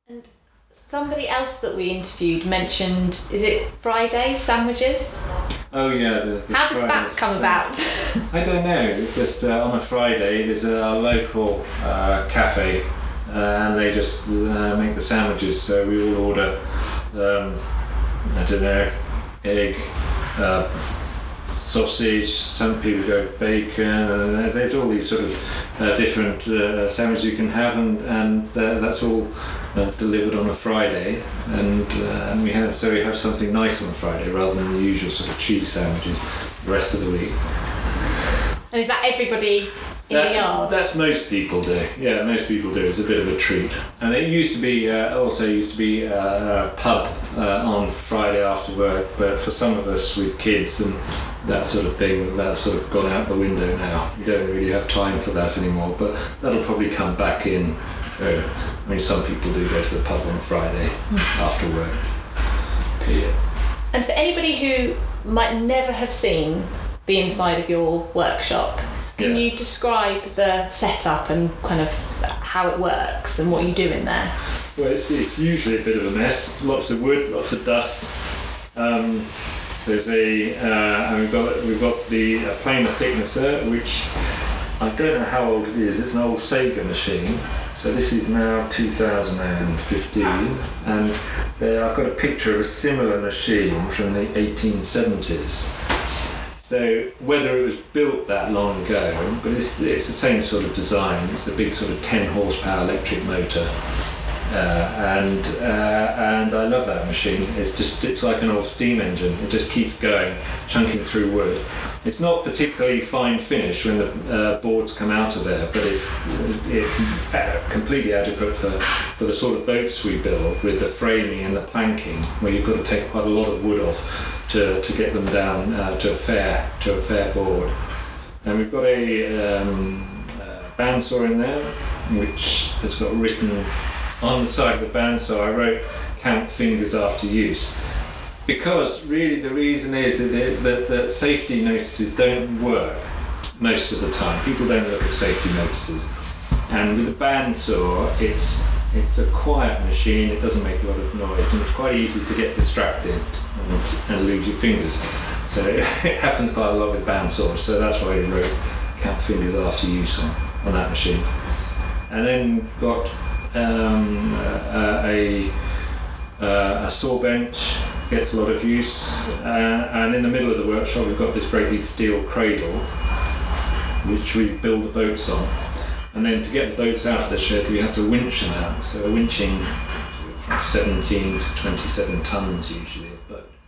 And somebody else that we interviewed mentioned, is it Friday sandwiches? Oh yeah, the How did that come about? I don't know. Just on a Friday, there's a local cafe, and they just make the sandwiches. So we all order, I don't know, egg, sausage. Some people go bacon. There's all these sort of different sandwiches you can have, and that's all delivered on a Friday, and we have something nice on a Friday rather than the usual sort of cheese sandwiches the rest of the week. And is that everybody in the yard? That's most people do. Yeah, most people do. It's a bit of a treat. And it used to be a pub on Friday after work, but for some of us with kids and that sort of thing, that's sort of gone out the window now. You don't really have time for that anymore, but that'll probably come back in. I mean, some people do go to the pub on Friday after work. Yeah. And for anybody who might never have seen the inside of your workshop, can you describe the setup and kind of how it works and what you do in there? Well, it's usually a bit of a mess. Lots of wood, lots of dust. There's and we've got the planer thicknesser, which I don't know how old it is. It's an old Sega machine. So this is now 2015, and I've got a picture of a similar machine from the 1870s. So whether it was built that long ago, but it's the same sort of design. It's a big sort of 10 horsepower electric motor, and I love that machine. It's like an old steam engine. It just keeps going, chunking through wood. It's not particularly fine finish when the boards come out of there, but it's completely adequate for the sort of boats we build, with the framing and the planking, where you've got to take quite a lot of wood off to get them down to a fair board. And we've got a bandsaw in there, which has got written on the side of the bandsaw. I wrote "count fingers after use." Because really the reason is that safety notices don't work most of the time. People don't look at safety notices. And with the bandsaw, it's a quiet machine, it doesn't make a lot of noise, and it's quite easy to get distracted and lose your fingers. So it happens quite a lot with bandsaws, so that's why we wrote "count fingers after use" on that machine. And then got a saw bench. Gets a lot of use, and in the middle of the workshop we've got this great big steel cradle which we build the boats on, and then to get the boats out of the shed we have to winch them out. So we're winching from 17 to 27 tons usually of boat.